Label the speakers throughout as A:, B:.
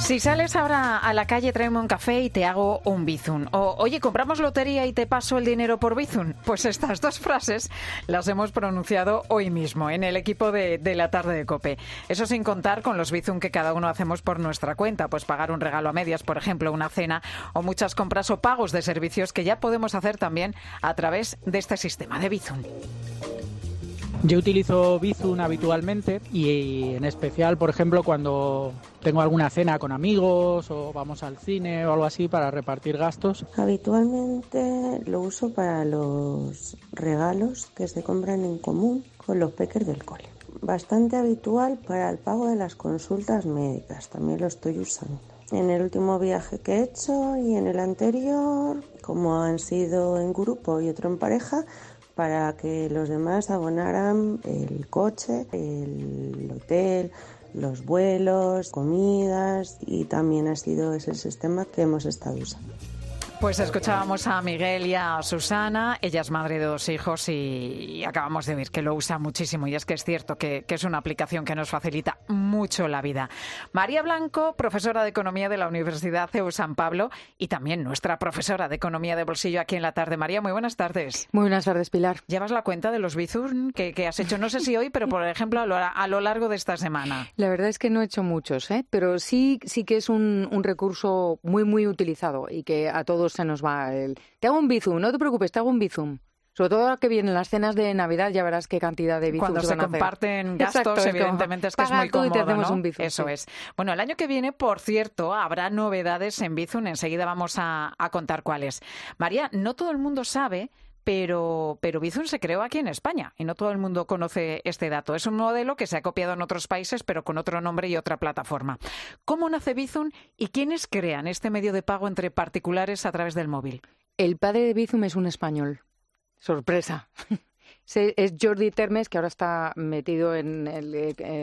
A: Si sales ahora a la calle, tráeme un café y te hago un Bizum. O, oye, compramos lotería y te paso el dinero por Bizum. Pues estas dos frases las hemos pronunciado hoy mismo en el equipo de la tarde de COPE. Eso sin contar con los Bizum que cada uno hacemos por nuestra cuenta. Pues pagar un regalo a medias, por ejemplo, una cena, o muchas compras o pagos de servicios que ya podemos hacer también a través de este sistema de Bizum.
B: Yo utilizo Bizum habitualmente y en especial, por ejemplo, cuando tengo alguna cena con amigos o vamos al cine o algo así para repartir gastos.
C: Habitualmente lo uso para los regalos que se compran en común con los peques del cole. Bastante habitual para el pago de las consultas médicas, también lo estoy usando. En el último viaje que he hecho y en el anterior, como han sido en grupo y otro en pareja, para que los demás abonaran el coche, el hotel, los vuelos, comidas, y también ha sido ese sistema que hemos estado usando.
A: Pues escuchábamos a Miguel y a Susana. Ella es madre de 2 hijos y acabamos de ver que lo usa muchísimo. Y es que es cierto que es una aplicación que nos facilita mucho la vida. María Blanco, profesora de Economía de la Universidad CEU San Pablo y también nuestra profesora de Economía de Bolsillo aquí en la tarde. María, muy buenas tardes.
D: Muy buenas tardes, Pilar.
A: ¿Llevas la cuenta de los Bizum que has hecho? No sé si hoy, pero por ejemplo a lo largo de esta semana.
D: La verdad es que no he hecho muchos, pero sí que es un recurso muy, muy utilizado y que a todos se nos va te hago un Bizum, no te preocupes, te hago un Bizum. Sobre todo ahora que vienen las cenas de Navidad, ya verás qué cantidad de Bizum
A: cuando
D: se
A: se
D: van a hacer.
A: Comparten gastos,
D: exacto,
A: evidentemente es que es muy cómodo,
D: y te hacemos
A: ¿no?
D: un Bizum,
A: eso
D: sí.
A: es. Bueno, el año que viene, por cierto, habrá novedades en Bizum. Enseguida vamos a contar cuáles. María, no todo el mundo sabe, pero Bizum se creó aquí en España y no todo el mundo conoce este dato. Es un modelo que se ha copiado en otros países, pero con otro nombre y otra plataforma. ¿Cómo nace Bizum y quiénes crean este medio de pago entre particulares a través del móvil?
D: El padre de Bizum es un español. Sorpresa. Es Jordi Termes, que ahora está metido en el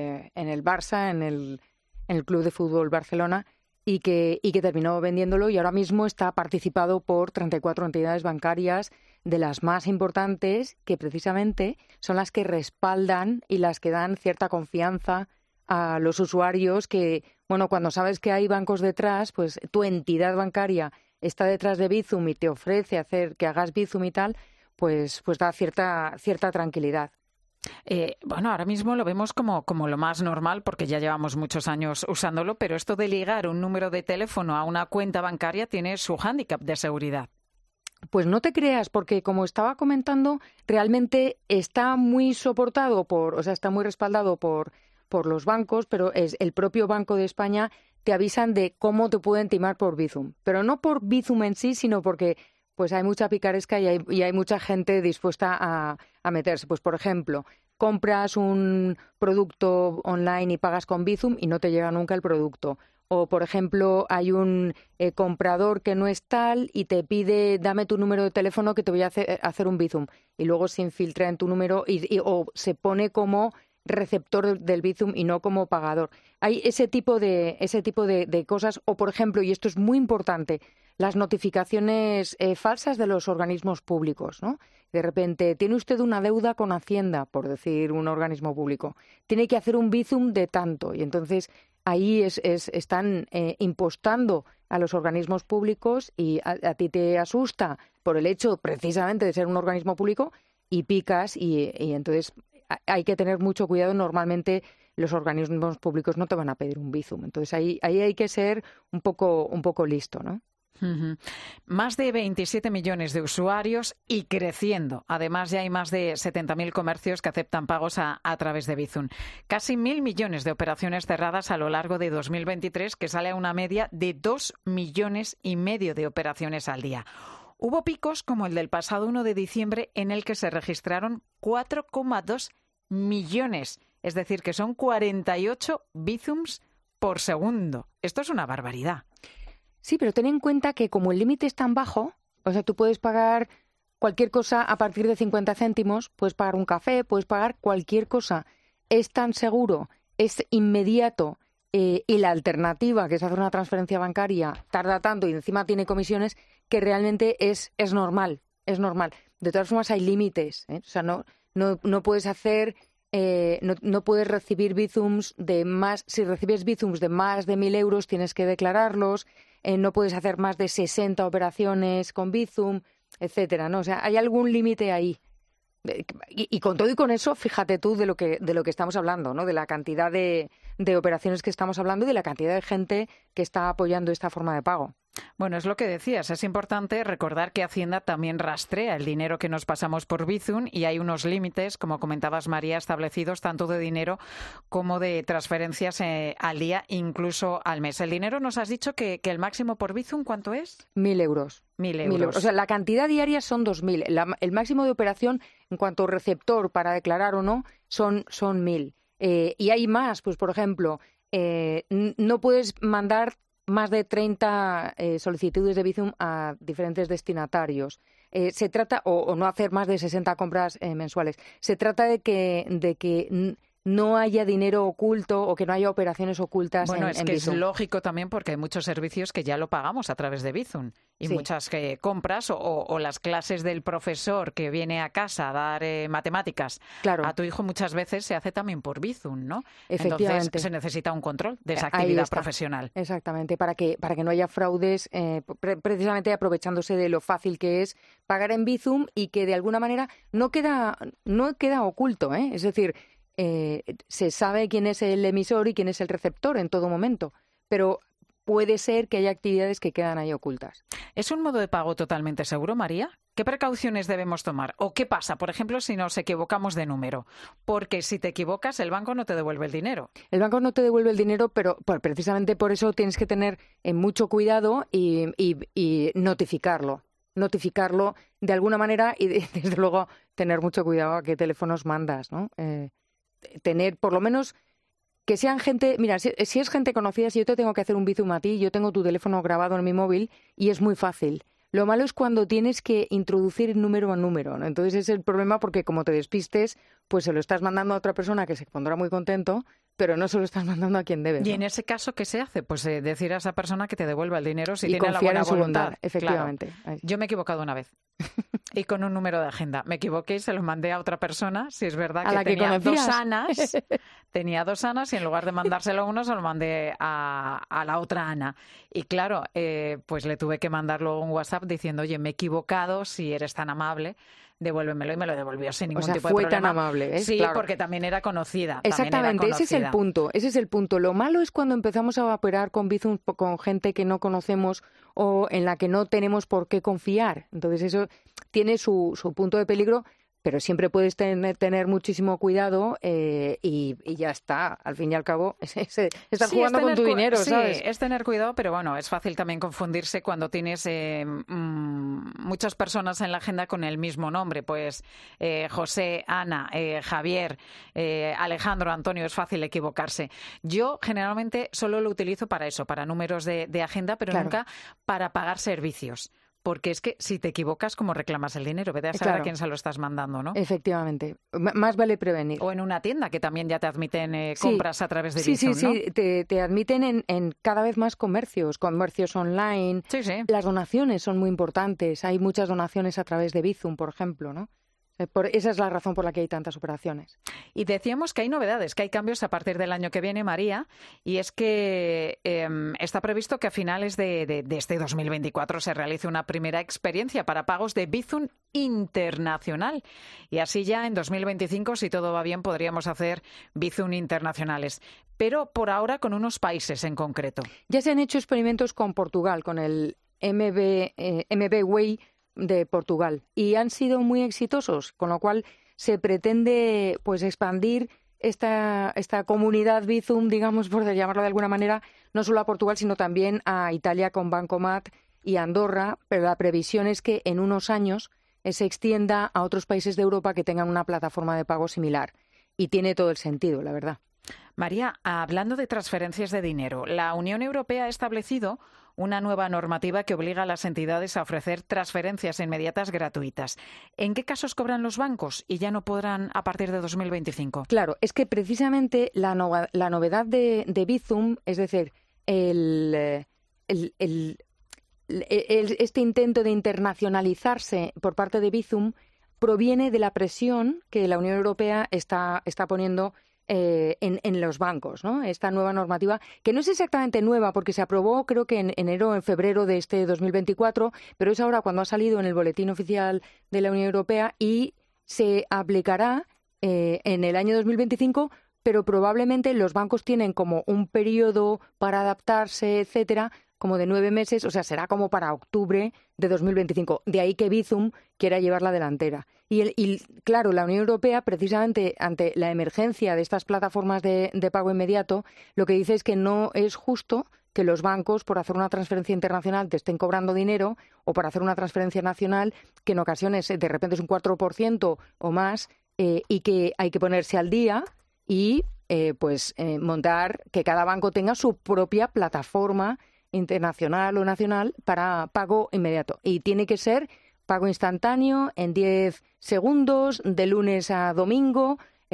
D: Barça, en el Club de Fútbol Barcelona, y que terminó vendiéndolo y ahora mismo está participado por 34 entidades bancarias, de las más importantes, que precisamente son las que respaldan y las que dan cierta confianza a los usuarios que, bueno, cuando sabes que hay bancos detrás, pues tu entidad bancaria está detrás de Bizum y te ofrece hacer que hagas Bizum y tal, pues da cierta tranquilidad.
A: Bueno, ahora mismo lo vemos como lo más normal porque ya llevamos muchos años usándolo, pero esto de ligar un número de teléfono a una cuenta bancaria tiene su hándicap de seguridad.
D: Pues no te creas, porque como estaba comentando, realmente está muy soportado está muy respaldado por los bancos, pero es el propio Banco de España te avisan de cómo te pueden timar por Bizum. Pero no por Bizum en sí, sino porque pues hay mucha picaresca y hay mucha gente dispuesta a meterse. Pues, por ejemplo, compras un producto online y pagas con Bizum y no te llega nunca el producto. O, por ejemplo, hay un comprador que no es tal y te pide, dame tu número de teléfono que te voy a hacer un Bizum. Y luego se infiltra en tu número o se pone como receptor del Bizum y no como pagador. Hay ese tipo de cosas. O, por ejemplo, y esto es muy importante, las notificaciones falsas de los organismos públicos, ¿no? De repente, tiene usted una deuda con Hacienda, por decir un organismo público. Tiene que hacer un Bizum de tanto. Y entonces ahí están impostando a los organismos públicos y a ti te asusta por el hecho precisamente de ser un organismo público y picas y entonces hay que tener mucho cuidado. Normalmente los organismos públicos no te van a pedir un Bizum. Entonces ahí hay que ser un poco listo, ¿no?
A: Uh-huh. Más de 27 millones de usuarios y creciendo. Además, ya hay más de 70.000 comercios que aceptan pagos a través de Bizum. Casi 1.000 millones de operaciones cerradas a lo largo de 2023, que sale a una media de 2,5 millones de operaciones al día. Hubo picos como el del pasado 1 de diciembre en el que se registraron 4,2 millones. Es decir, que son 48 Bizums por segundo. Esto es una barbaridad.
D: Sí, pero ten en cuenta que como el límite es tan bajo, o sea, tú puedes pagar cualquier cosa a partir de 50 céntimos, puedes pagar un café, puedes pagar cualquier cosa. Es tan seguro, es inmediato y la alternativa, que es hacer una transferencia bancaria, tarda tanto y encima tiene comisiones, que realmente es normal, es normal. De todas formas hay límites, ¿eh? O sea, no puedes hacer no puedes recibir Bizums de más. Si recibes Bizums de más de 1.000 euros, tienes que declararlos. No puedes hacer más de 60 operaciones con Bizum, etcétera, ¿no? O sea, hay algún límite ahí. Y con todo y con eso, fíjate tú de lo que estamos hablando, ¿no? De la cantidad de operaciones que estamos hablando y de la cantidad de gente que está apoyando esta forma de pago.
A: Bueno, es lo que decías. Es importante recordar que Hacienda también rastrea el dinero que nos pasamos por Bizum y hay unos límites, como comentabas, María, establecidos tanto de dinero como de transferencias al día, incluso al mes. El dinero nos has dicho que el máximo por Bizum, ¿cuánto es?
D: 1.000 euros.
A: 1.000 euros.
D: O sea, la cantidad diaria son 2.000. El máximo de operación en cuanto a receptor para declarar o no son 1.000. Y hay más, pues por ejemplo, no puedes mandar más de 30 solicitudes de Bizum a diferentes destinatarios. Se trata, o no hacer más de 60 compras mensuales. Se trata de que no haya dinero oculto o que no haya operaciones ocultas en Bizum.
A: Bueno, es que es lógico también porque hay muchos servicios que ya lo pagamos a través de Bizum y sí, muchas compras o las clases del profesor que viene a casa a dar matemáticas a tu hijo muchas veces se hace también por Bizum, ¿no?
D: Efectivamente.
A: Entonces se necesita un control de esa actividad profesional.
D: Exactamente, para que no haya fraudes, precisamente aprovechándose de lo fácil que es pagar en Bizum y que de alguna manera no queda oculto, ¿eh? Es decir, se sabe quién es el emisor y quién es el receptor en todo momento, pero puede ser que haya actividades que quedan ahí ocultas.
A: ¿Es un modo de pago totalmente seguro, María? ¿Qué precauciones debemos tomar? ¿O qué pasa, por ejemplo, si nos equivocamos de número? Porque si te equivocas, el banco no te devuelve el dinero.
D: El banco no te devuelve el dinero, pero precisamente por eso tienes que tener mucho cuidado y notificarlo de alguna manera y desde luego tener mucho cuidado a qué teléfonos mandas, ¿no? Tener por lo menos que sean gente, mira, si es gente conocida, si yo te tengo que hacer un Bizum a ti, yo tengo tu teléfono grabado en mi móvil y es muy fácil. Lo malo es cuando tienes que introducir número a número, ¿no? Entonces es el problema porque como te despistes, pues se lo estás mandando a otra persona que se pondrá muy contento, pero no se lo estás mandando a quien debes, ¿no?
A: Y en ese caso, ¿qué se hace? Pues decir a esa persona que te devuelva el dinero si
D: y
A: tiene la buena voluntad.
D: Bondad, efectivamente.
A: Claro. Yo me he equivocado una vez. Y con un número de agenda. Me equivoqué y se lo mandé a otra persona, si es verdad que tenía dos Anas. Tenía 2 Anas y en lugar de mandárselo a uno se lo mandé a la otra Ana. Y claro, pues le tuve que mandar luego un WhatsApp diciendo, oye, me he equivocado, si eres tan amable, devuélvemelo, y me lo devolvió sin ningún tipo de problema.
D: Fue tan amable, ¿eh?
A: Sí,
D: claro.
A: Porque también era conocida.
D: Exactamente, ese es el punto. Lo malo es cuando empezamos a operar con Bizum con gente que no conocemos o en la que no tenemos por qué confiar. Entonces eso tiene su punto de peligro, pero siempre puedes tener muchísimo cuidado y ya está. Al fin y al cabo, estás jugando con tu dinero, ¿sabes?
A: Sí, es tener cuidado, pero bueno, es fácil también confundirse cuando tienes muchas personas en la agenda con el mismo nombre. Pues José, Ana, Javier, Alejandro, Antonio, es fácil equivocarse. Yo generalmente solo lo utilizo para eso, para números de agenda, pero nunca para pagar servicios. Porque es que si te equivocas, ¿cómo reclamas el dinero? Vete a saber a quién se lo estás mandando, ¿no?
D: Efectivamente. Más vale prevenir.
A: O en una tienda, que también ya te admiten compras a través de Bizum, ¿no?
D: Sí. Te admiten en cada vez más comercios online.
A: Sí.
D: Las donaciones son muy importantes. Hay muchas donaciones a través de Bizum, por ejemplo, ¿no? Esa es la razón por la que hay tantas operaciones.
A: Y decíamos que hay novedades, que hay cambios a partir del año que viene, María, y es que está previsto que a finales de este 2024 se realice una primera experiencia para pagos de Bizum internacional. Y así ya en 2025, si todo va bien, podríamos hacer Bizum internacionales. Pero por ahora con unos países en concreto.
D: Ya se han hecho experimentos con Portugal, con el MB Way de Portugal, y han sido muy exitosos, con lo cual se pretende pues expandir esta comunidad Bizum, digamos, por llamarlo de alguna manera, no solo a Portugal, sino también a Italia con Bancomat y Andorra, pero la previsión es que en unos años se extienda a otros países de Europa que tengan una plataforma de pago similar. Y tiene todo el sentido, la verdad.
A: María, hablando de transferencias de dinero, la Unión Europea ha establecido una nueva normativa que obliga a las entidades a ofrecer transferencias inmediatas gratuitas. ¿En qué casos cobran los bancos y ya no podrán a partir de 2025?
D: Claro, es que precisamente la novedad de Bizum, es decir, este intento de internacionalizarse por parte de Bizum, proviene de la presión que la Unión Europea está poniendo en los bancos, ¿no? Esta nueva normativa, que no es exactamente nueva, porque se aprobó creo que en enero o en febrero de este 2024, pero es ahora cuando ha salido en el Boletín Oficial de la Unión Europea y se aplicará en el año 2025, pero probablemente los bancos tienen como un periodo para adaptarse, etcétera, como de 9 meses, o sea, será como para octubre de 2025. De ahí que Bizum quiera llevar la delantera. Y claro, la Unión Europea, precisamente ante la emergencia de estas plataformas de pago inmediato, lo que dice es que no es justo que los bancos, por hacer una transferencia internacional, te estén cobrando dinero, o para hacer una transferencia nacional, que en ocasiones de repente es un 4% o más, y que hay que ponerse al día y montar, que cada banco tenga su propia plataforma internacional o nacional para pago inmediato. Y tiene que ser pago instantáneo en 10 segundos, de lunes a domingo,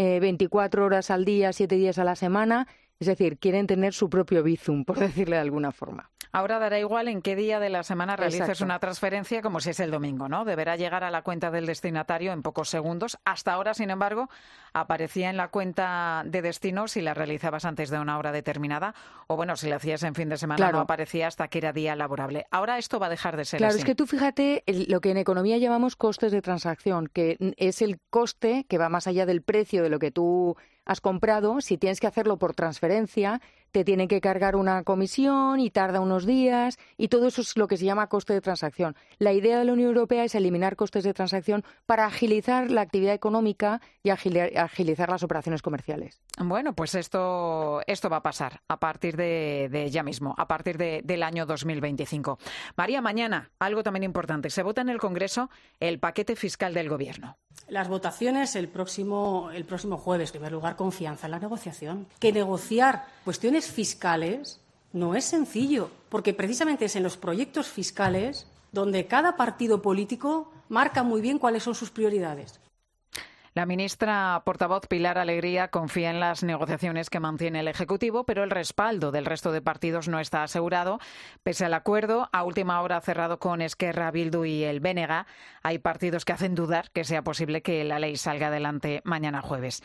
D: 24 horas al día, 7 días a la semana. Es decir, quieren tener su propio Bizum, por decirle de alguna forma.
A: Ahora dará igual en qué día de la semana realices
D: Exacto.
A: una transferencia, como si es el domingo, ¿no? Deberá llegar a la cuenta del destinatario en pocos segundos. Hasta ahora, sin embargo, aparecía en la cuenta de destino si la realizabas antes de una hora determinada, o bueno, si la hacías en fin de semana,
D: claro,
A: no aparecía hasta que era día laborable. Ahora esto va a dejar de ser
D: claro,
A: así.
D: es que tú fíjate lo que en economía llamamos costes de transacción, que es el coste que va más allá del precio de lo que tú has comprado. Si tienes que hacerlo por transferencia, te tienen que cargar una comisión y tarda unos días, y todo eso es lo que se llama coste de transacción. La idea de la Unión Europea es eliminar costes de transacción para agilizar la actividad económica y agilizar las operaciones comerciales.
A: Bueno, pues esto va a pasar a partir de ya mismo, a partir del año 2025. María, mañana, algo también importante, se vota en el Congreso el paquete fiscal del Gobierno.
E: Las votaciones el próximo jueves. En primer lugar, confianza en la negociación. Que negociar cuestiones fiscales no es sencillo, porque precisamente es en los proyectos fiscales donde cada partido político marca muy bien cuáles son sus prioridades.
A: La ministra portavoz Pilar Alegría confía en las negociaciones que mantiene el Ejecutivo, pero el respaldo del resto de partidos no está asegurado. Pese al acuerdo, a última hora cerrado con Esquerra, Bildu y el BNG, hay partidos que hacen dudar que sea posible que la ley salga adelante mañana jueves.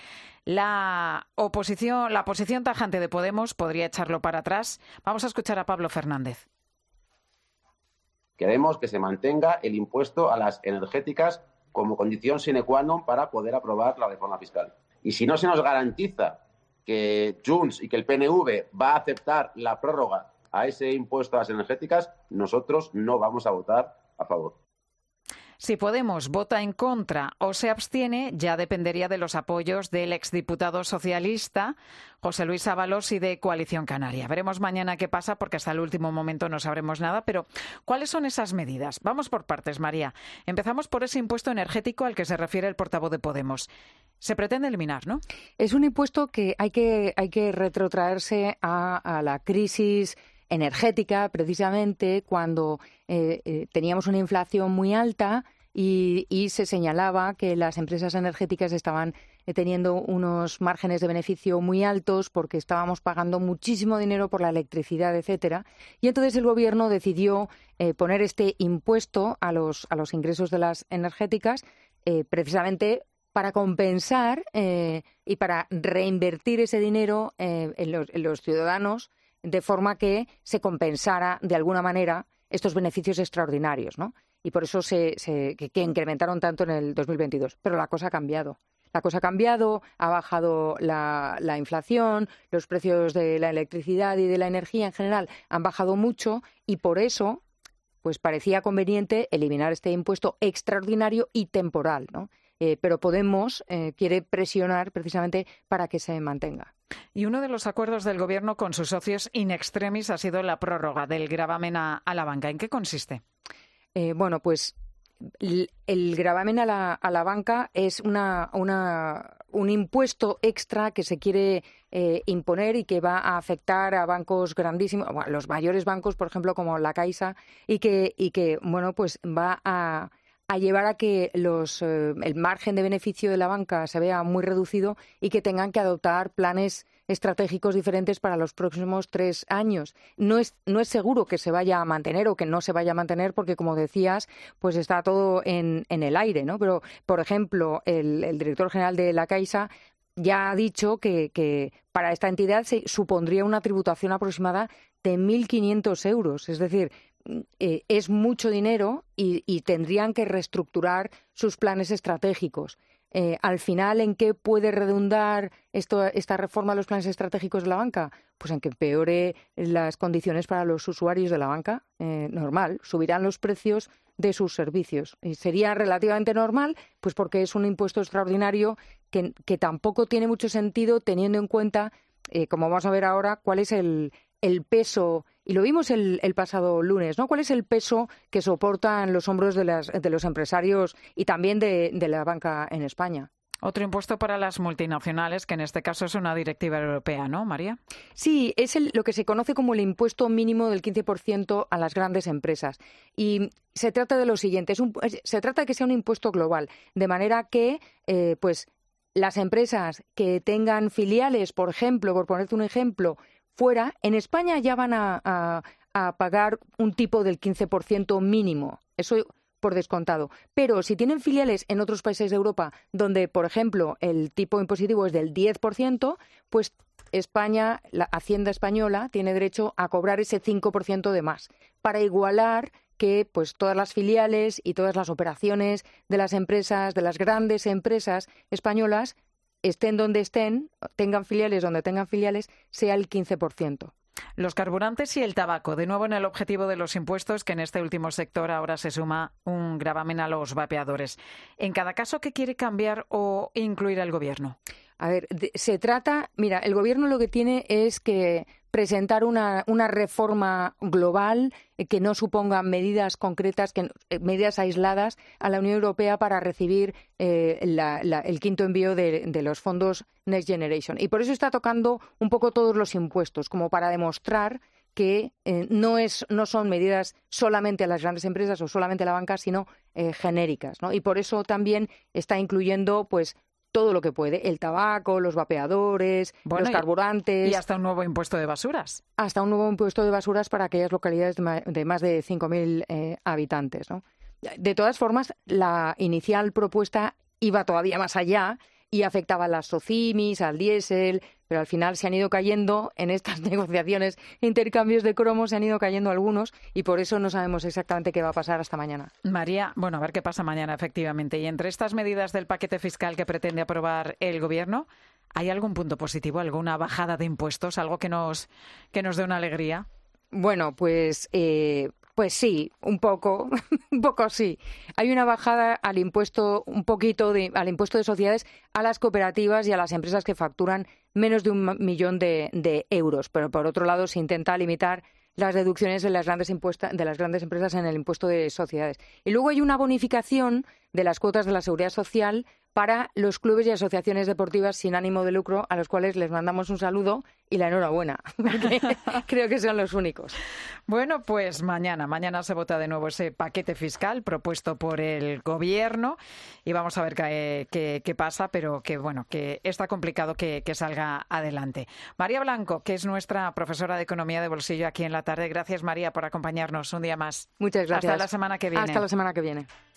A: La posición tajante de Podemos podría echarlo para atrás. Vamos a escuchar a Pablo Fernández.
F: Queremos que se mantenga el impuesto a las energéticas como condición sine qua non para poder aprobar la reforma fiscal. Y si no se nos garantiza que Junts y que el PNV va a aceptar la prórroga a ese impuesto a las energéticas, nosotros no vamos a votar a favor.
A: Si Podemos vota en contra o se abstiene, ya dependería de los apoyos del exdiputado socialista José Luis Ábalos y de Coalición Canaria. Veremos mañana qué pasa, porque hasta el último momento no sabremos nada. Pero, ¿cuáles son esas medidas? Vamos por partes, María. Empezamos por ese impuesto energético al que se refiere el portavoz de Podemos. Se pretende eliminar, ¿no?
D: Es un impuesto que hay que retrotraerse a la crisis energética, precisamente cuando teníamos una inflación muy alta y se señalaba que las empresas energéticas estaban teniendo unos márgenes de beneficio muy altos porque estábamos pagando muchísimo dinero por la electricidad, etcétera. Y entonces el Gobierno decidió poner este impuesto a los ingresos de las energéticas, precisamente para compensar y para reinvertir ese dinero en los ciudadanos, de forma que se compensara de alguna manera estos beneficios extraordinarios, ¿no? Y por eso que incrementaron tanto en el 2022. Pero la cosa ha cambiado. Ha bajado la inflación, los precios de la electricidad y de la energía en general han bajado mucho, y por eso pues parecía conveniente eliminar este impuesto extraordinario y temporal, ¿no? Pero Podemos quiere presionar precisamente para que se mantenga.
A: Y uno de los acuerdos del Gobierno con sus socios in extremis ha sido la prórroga del gravamen a la banca. ¿En qué consiste?
D: Pues el gravamen a la banca es un impuesto extra que se quiere imponer y que va a afectar a bancos grandísimos, a los mayores bancos, por ejemplo, como la Caixa, y que va a a llevar a que el margen de beneficio de la banca se vea muy reducido y que tengan que adoptar planes estratégicos diferentes para los próximos 3 años. No es seguro que se vaya a mantener o que no se vaya a mantener porque, como decías, pues está todo en el aire, ¿no? Pero, por ejemplo, el director general de la Caixa ya ha dicho que para esta entidad se supondría una tributación aproximada de 1.500 euros. Es decir, es mucho dinero y tendrían que reestructurar sus planes estratégicos. Al final, ¿en qué puede redundar esta reforma de los planes estratégicos de la banca? Pues en que empeore las condiciones para los usuarios de la banca. Normal, subirán los precios de sus servicios. Y sería relativamente normal, pues porque es un impuesto extraordinario que tampoco tiene mucho sentido teniendo en cuenta, como vamos a ver ahora, cuál es el peso, y lo vimos el pasado lunes, ¿no? ¿Cuál es el peso que soportan los hombros de los empresarios y también de la banca en España?
A: Otro impuesto para las multinacionales, que en este caso es una directiva europea, ¿no, María?
D: Sí, es lo que se conoce como el impuesto mínimo del 15% a las grandes empresas. Y se trata de lo siguiente, se trata de que sea un impuesto global, de manera que, pues, las empresas que tengan filiales, por ejemplo, por ponerte un ejemplo, fuera, en España ya van a pagar un tipo del 15% mínimo. Eso por descontado. Pero si tienen filiales en otros países de Europa donde, por ejemplo, el tipo impositivo es del 10%, pues España, la Hacienda española, tiene derecho a cobrar ese 5% de más para igualar que pues todas las filiales y todas las operaciones de las empresas, de las grandes empresas españolas, estén donde estén, tengan filiales donde tengan filiales, sea el 15%.
A: Los carburantes y el tabaco, de nuevo en el objetivo de los impuestos, que en este último sector ahora se suma un gravamen a los vapeadores. En cada caso, ¿qué quiere cambiar o incluir el Gobierno?
D: A ver, mira, el Gobierno lo que tiene es que presentar una reforma global que no suponga medidas concretas, medidas aisladas a la Unión Europea para recibir el quinto envío de los fondos Next Generation. Y por eso está tocando un poco todos los impuestos, como para demostrar que no son medidas solamente a las grandes empresas o solamente a la banca, sino genéricas, ¿no? Y por eso también está incluyendo, pues, todo lo que puede, el tabaco, los vapeadores, los carburantes.
A: Y hasta un nuevo impuesto de basuras.
D: Hasta un nuevo impuesto de basuras para aquellas localidades de más de 5.000 habitantes, ¿no? De todas formas, la inicial propuesta iba todavía más allá y afectaba a las SOCIMIs, al diésel, pero al final se han ido cayendo en estas negociaciones, intercambios de cromos, se han ido cayendo algunos y por eso no sabemos exactamente qué va a pasar hasta mañana.
A: María, bueno, a ver qué pasa mañana, efectivamente. Y entre estas medidas del paquete fiscal que pretende aprobar el Gobierno, ¿hay algún punto positivo, alguna bajada de impuestos, algo que nos dé una alegría?
D: Bueno, pues sí, un poco sí. Hay una bajada al impuesto, al impuesto de sociedades a las cooperativas y a las empresas que facturan menos de 1 millón de euros. Pero por otro lado se intenta limitar las deducciones de las grandes empresas en el impuesto de sociedades. Y luego hay una bonificación de las cuotas de la Seguridad Social para los clubes y asociaciones deportivas sin ánimo de lucro, a los cuales les mandamos un saludo y la enhorabuena, porque creo que son los únicos.
A: Bueno, pues mañana se vota de nuevo ese paquete fiscal propuesto por el Gobierno y vamos a ver qué pasa, pero que está complicado que salga adelante. María Blanco, que es nuestra profesora de Economía de Bolsillo aquí en La Tarde. Gracias, María, por acompañarnos un día más.
D: Muchas gracias.
A: Hasta la semana que viene.
D: Hasta la semana que viene.